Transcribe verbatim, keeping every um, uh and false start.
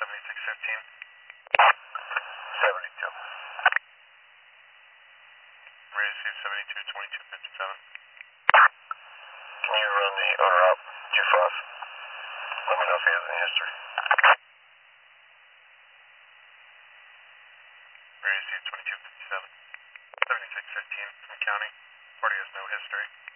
seventy-six fifteen. seventy-two. Receive seventy-two twenty-two fifty-seven. Can you run the owner up, G five? Let me know if he has any history. Receive twenty-two fifty-seven. seventy-six fifteen from county. Party has no history.